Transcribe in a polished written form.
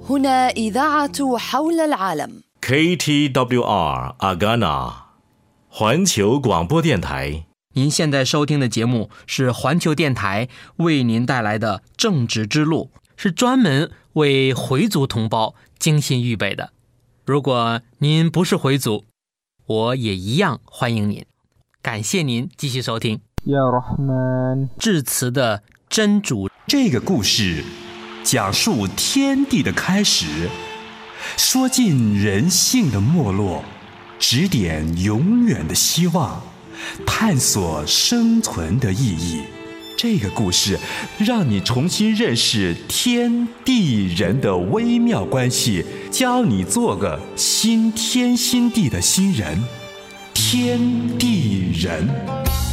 هنا إذاعة حول العالم KTWR Agana 环球广播电台。 您现在收听的节目是环球电台为您带来的正直之路，是专门为回族同胞精心预备的。如果您不是回族，我也一样欢迎您。感谢您继续收听。致辞的真主， 这个故事讲述天地的开始，说尽人性的没落，指点永远的希望，探索生存的意义。这个故事让你重新认识天地人的微妙关系，教你做个新天新地的新人。天地人。